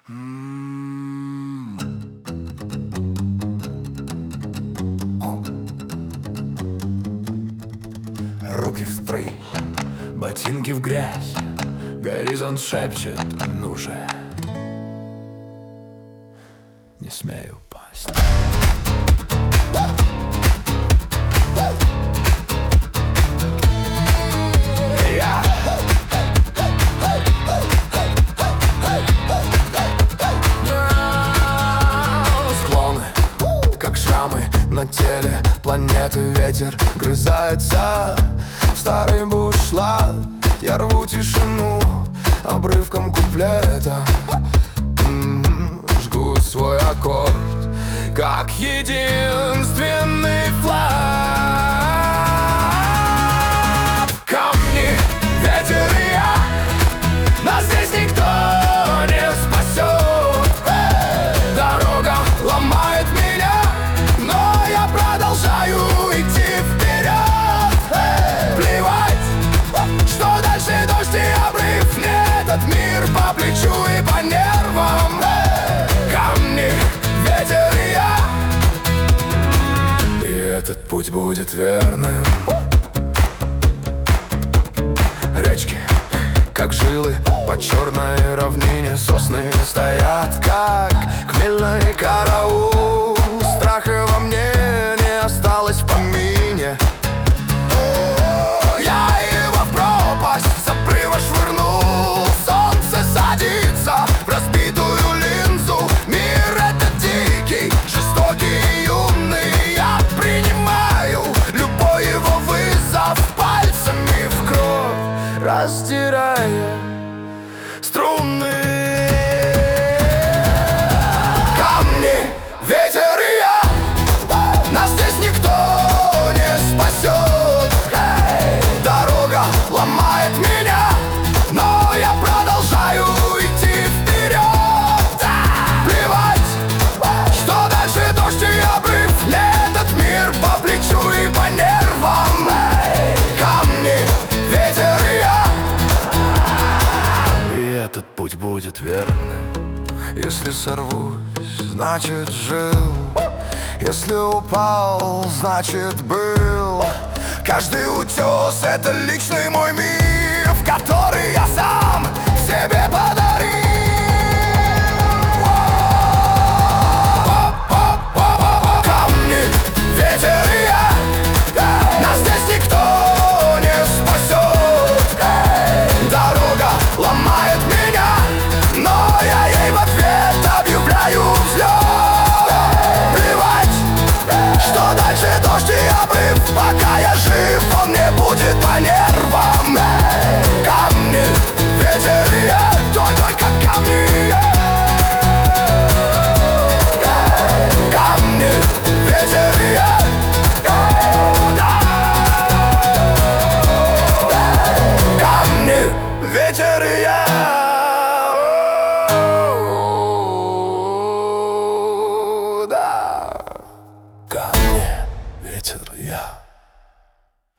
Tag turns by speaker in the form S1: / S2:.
S1: Руки в строй, ботинки в грязь, горизонт шепчет: ну же, не смей упасть. Склоны, как шрамы на теле планеты. Ветер грызается в старый бушлат. Я рву тишину обрывком куплета. Жгу свой аккорд, как единственный флаг. Камни, ветер и я, нас здесь никто не спасет. Дорога ломает меня, но я продолжаю идти вперед. Плевать, что дальше дождь и обрыв. Мне этот мир по плечу и по нервам. Камни, ветер и я, и этот путь будет верным. Речки, как жилы по черной равнине. Сосны стоят, как хмельной караул. Страха во мне не осталось в помине. Я его в пропасть с обрыва швырнул. Солнце садится в разбитую линзу. Мир этот дикий, жестокий и юный. Я принимаю любой его вызов, пальцами в кровь раздирая струны. Камни, ветер и я, нас здесь никто не спасет. Дорога ломает меня, но я продолжаю идти вперед. Плевать, что дальше дождь и обрыв. Мне этот мир по плечу и по нервам. Камни, ветер и я, и этот путь будет верным. Если сорвусь, значит жил. Если упал, значит был. Каждый утес — это личный мой мир, в который я сам себе подарил. Камни, ветер и я, нас здесь никто не спасет. Дорога ломает меня, но я ей в ответ объявляю взлет. Плевать, что дальше дождь и обрыв. Пока я жив, он мне будет понять.